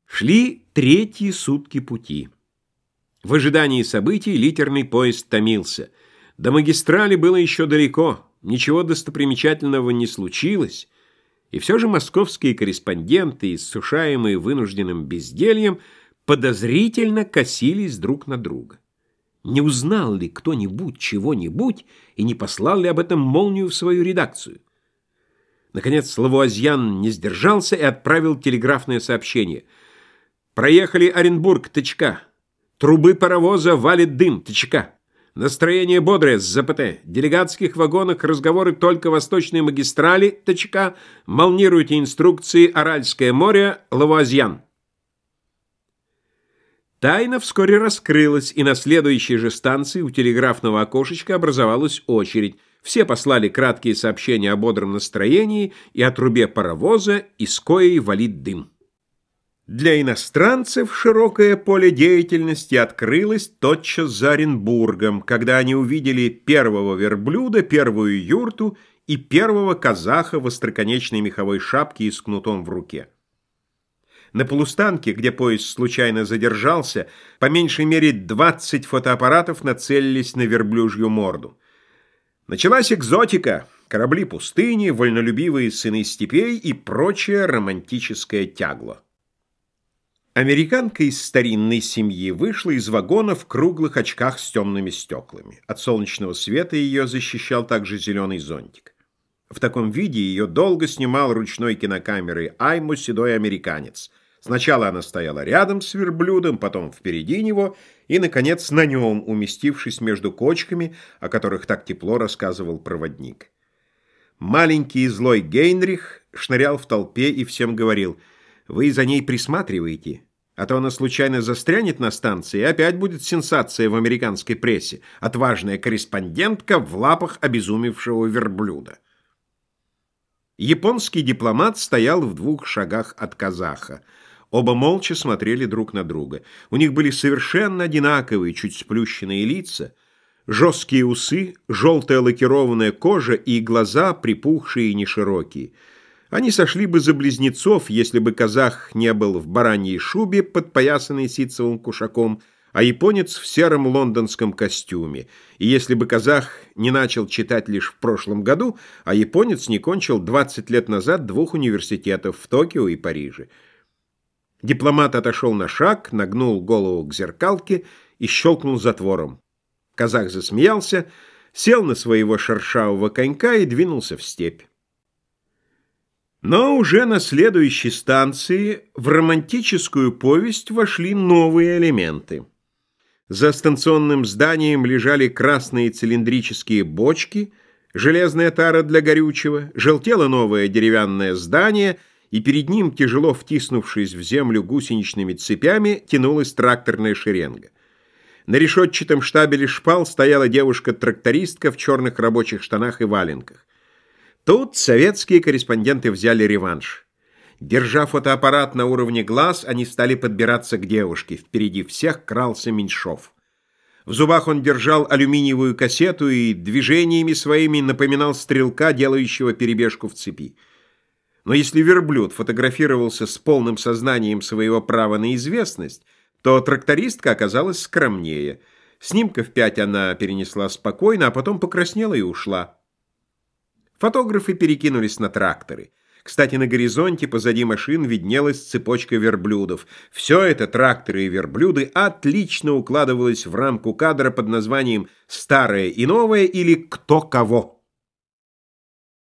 Шли третьи сутки пути. В ожидании событий литерный поезд томился. До магистрали было еще далеко, ничего достопримечательного не случилось, и все же московские корреспонденты, иссушаемые вынужденным бездельем, подозрительно косились друг на друга. Не узнал ли кто-нибудь чего-нибудь и не послал ли об этом молнию в свою редакцию? Наконец Лавуазьян не сдержался и отправил телеграфное сообщение. «Проехали Оренбург, ТЧК. Трубы паровоза валит дым, ТЧК. Настроение бодрое, с ЗПТ. В делегатских вагонах разговоры только восточной магистрали, ТЧК. Молнируйте инструкции Аральское море, Лавуазьян». Тайна вскоре раскрылась, и на следующей же станции у телеграфного окошечка образовалась очередь. Все послали краткие сообщения о бодром настроении и о трубе паровоза, из коей валит дым. Для иностранцев широкое поле деятельности открылось тотчас за Оренбургом, когда они увидели первого верблюда, первую юрту и первого казаха в остроконечной меховой шапке и с кнутом в руке. На полустанке, где поезд случайно задержался, по меньшей мере 20 фотоаппаратов нацелились на верблюжью морду. Началась экзотика, корабли пустыни, вольнолюбивые сыны степей и прочее романтическое тягло. Американка из старинной семьи вышла из вагона в круглых очках с темными стеклами. От солнечного света ее защищал также зеленый зонтик. В таком виде ее долго снимал ручной кинокамерой Аймо седой американец. Сначала она стояла рядом с верблюдом, потом впереди него и, наконец, на нем, уместившись между кочками, о которых так тепло рассказывал проводник. Маленький и злой Гейнрих шнырял в толпе и всем говорил: «Вы за ней присматриваете, а то она случайно застрянет на станции, и опять будет сенсация в американской прессе. Отважная корреспондентка в лапах обезумевшего верблюда». Японский дипломат стоял в 2 шагах от казаха. Оба молча смотрели друг на друга. У них были совершенно одинаковые, чуть сплющенные лица, жесткие усы, желтая лакированная кожа и глаза припухшие и неширокие. Они сошли бы за близнецов, если бы казах не был в бараньей шубе, подпоясанной ситцевым кушаком, а японец в сером лондонском костюме, и если бы казах не начал читать лишь в прошлом году, а японец не кончил 20 лет назад 2 университетов в Токио и Париже. Дипломат отошел на шаг, нагнул голову к зеркалке и щелкнул затвором. Казах засмеялся, сел на своего шершавого конька и двинулся в степь. Но уже на следующей станции в романтическую повесть вошли новые элементы. За станционным зданием лежали красные цилиндрические бочки, железная тара для горючего, желтело новое деревянное здание, и перед ним, тяжело втиснувшись в землю гусеничными цепями, тянулась тракторная шеренга. На решетчатом штабеле шпал стояла девушка-трактористка в черных рабочих штанах и валенках. Тут советские корреспонденты взяли реванш. Держа фотоаппарат на уровне глаз, они стали подбираться к девушке. Впереди всех крался Меньшов. В зубах он держал алюминиевую кассету и движениями своими напоминал стрелка, делающего перебежку в цепи. Но если верблюд фотографировался с полным сознанием своего права на известность, то трактористка оказалась скромнее. Снимков 5 она перенесла спокойно, а потом покраснела и ушла. Фотографы перекинулись на тракторы. Кстати, на горизонте позади машин виднелась цепочка верблюдов. Все это, тракторы и верблюды, отлично укладывалось в рамку кадра под названием «Старое и новое» или «Кто кого».